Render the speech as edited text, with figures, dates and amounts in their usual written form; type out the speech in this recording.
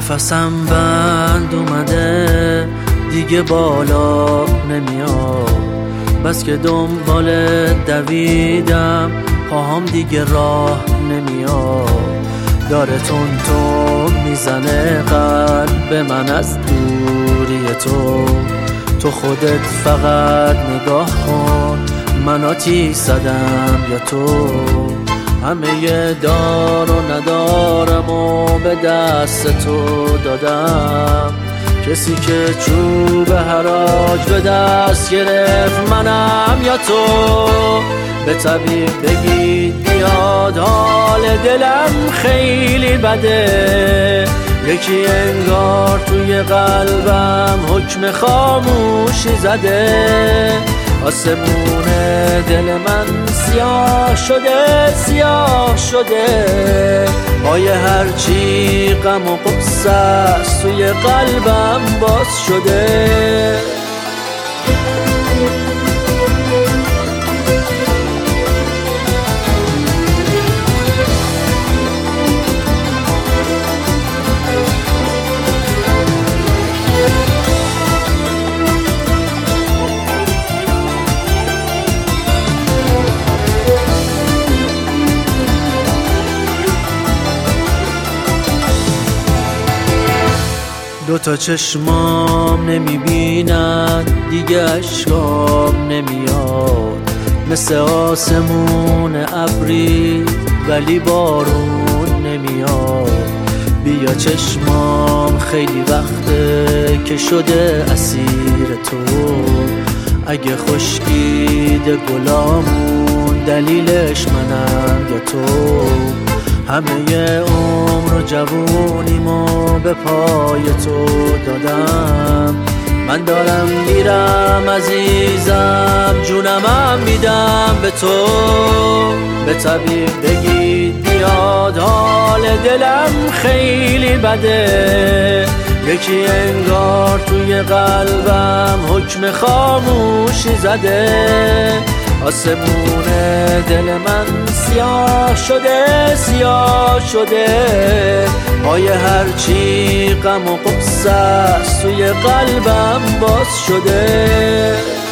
نفسم بند اومده دیگه بالا نمیاد، بس که دنبال دویدم پاهام دیگه راه نمیاد. داره تون میزنه قلب من از دوری تو خودت فقط نگاه کن، من آتیش زدم یا تو؟ همه دار و ندارم و به دست تو دادم، کسی که چوب حراج به دست گرفت منم یا تو؟ به طبیب بگید بیاد، حال دلم خیلی بده، یکی انگار توی قلبم حکم خاموشی زده. آسمون دل من سیاه شده، پای هرچی غم و غصه است توی قلبم باز شده. دوتا چشمام نمیبینن دیگه، اشکام نمیاد، مثل آسمون ابری ولی بارون نمیاد. بیا چشمام خیلی وقته که شده اسیر تو، اگه خشکیده گلامون دلیلش منم یا تو؟ همه عمر و جوونیمو به پای تو دادم، من دارم میرم عزیزم، جونمم میدم به تو. به طبیب بگید بیاد، حال دلم خیلی بده، یکی انگار توی قلبم حکم خاموشی زده. آسمون دل من سیاه شده، پای هرچی غم و غصه است توی قلبم باز شده.